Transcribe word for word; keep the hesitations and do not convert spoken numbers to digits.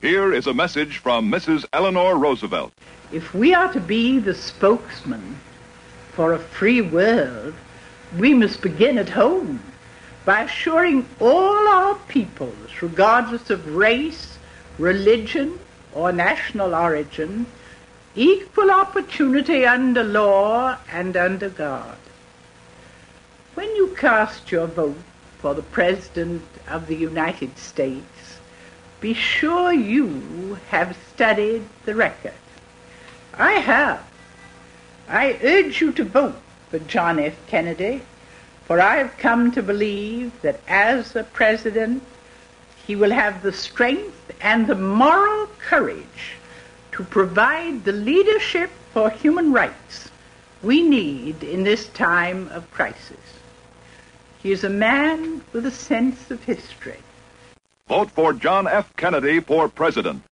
Here is a message from Missus Eleanor Roosevelt. If we are to be the spokesman for a free world, we must begin at home by assuring all our peoples, regardless of race, religion, or national origin, equal opportunity under law and under God. When you cast your vote for the President of the United States, be sure you have studied the record. I have. I urge you to vote for John F. Kennedy, for I have come to believe that as a president, he will have the strength and the moral courage to provide the leadership for human rights we need in this time of crisis. He is a man with a sense of history. Vote for John F. Kennedy for president.